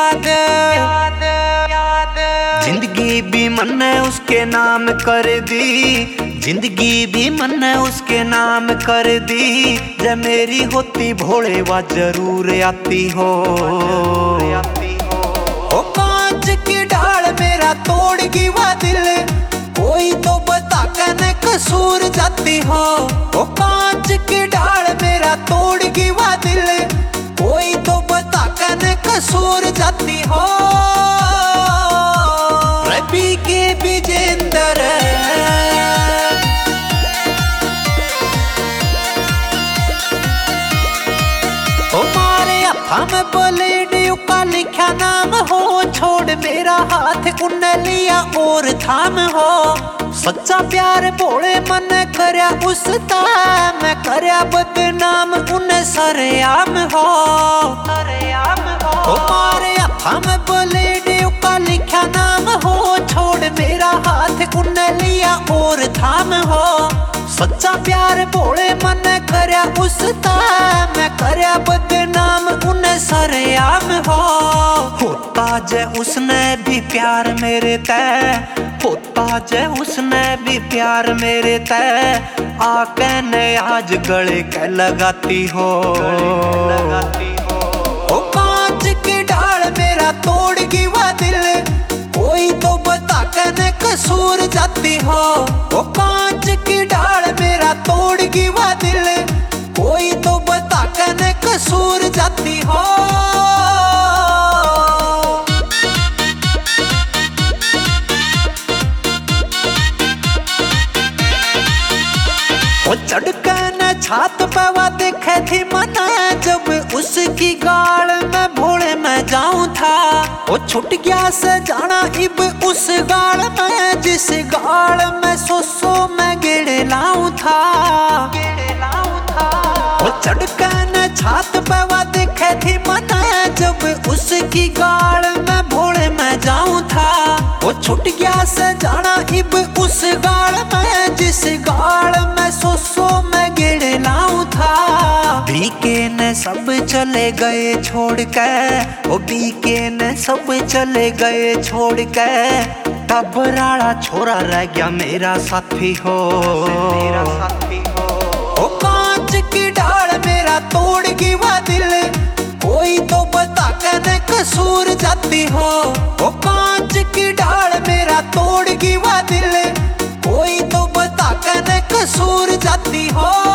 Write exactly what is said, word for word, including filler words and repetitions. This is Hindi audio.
याद याद याद जिंदगी भी मैंने उसके नाम कर दी, जिंदगी भी मैंने उसके नाम कर दी। जब मेरी होती भोले वा जरूर आती हो। ओ कांच की ढाल मेरा तोड़गी वा दिल, कोई तो बता कने कसूर जाती हो। ओ कांच की ढाल मेरा तोड़गी वा दिल, कोई तो बता कने कसूर जाती हो। रवि के विजेंद्र ओ मारे हथा में ब्लेड का लिखा नाम हो। छोड़ मेरा हाथ उन्ने लिया और थाम हो। सच्चा प्यार भोले मन करया उसता, मैं करया बदनाम उन्हें सरेआम हो। ओ मारे हथा में ब्लेड का लिखा नाम हो। छोड़ मेरा हाथ उन्ने लिया और थाम हो। सच्चा प्यार भोले मन करया उसता, मैं करया बदनाम उन्हें सरेआम हो। होता जे उसने भी प्यार मेरे तय, होता जे उसने भी प्यार मेरे तय। आके ने आज गले के लगाती हो। ओ कांच की ढाल मेरा तोड़गी वा दिल, कोई तो बता कने कसूर जाती हो। ओ कांच की ढाल मेरा तोड़गी वा दिल, कोई तो बता कने कसूर जाती हो। वो चढ़के न छात पवा देखे थी मना, जब उसकी गाल में भोले मैं जाऊं था। वो छुट गया से जाना इब उस गाल में, जिस गाल में सोसो मैं गेड़े लाऊं था। वो चढ़के न छात पवा देखे थी मना, जब उसकी गाल में भोले मैं जाऊं था। वो छुट गया से जाना इब उस गाल में, जिस गाल में सोसो मैं गेड़े लाऊं था। बीके ने सब चले गए छोड़ के, ओ बीके ने सब चले गए छोड़ के। तब राड़ा छोरा रह गया मेरा साथी हो। मेरा साथी हो। ओ कांच की ढाल मेरा तोड़गी वा दिल, कोई तो बता कने कसूर जाती हो। ओ कांच की ढाल मेरा तोड़गी वा दिल, कोई तो बता कने कसूर जाती हो।